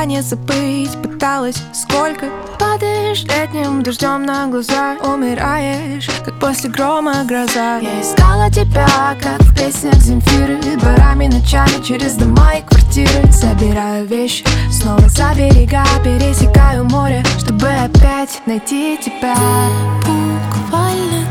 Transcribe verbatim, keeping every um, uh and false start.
могла не забыть, пыталась сколько. Падаешь летним дождем на глаза, умираешь, как после грома гроза. Я искала тебя, как в песнях Земфиры, дворами, ночами, через дома и квартиры. Собираю вещи, снова за берега, пересекаю море, чтобы опять найти тебя. Буквально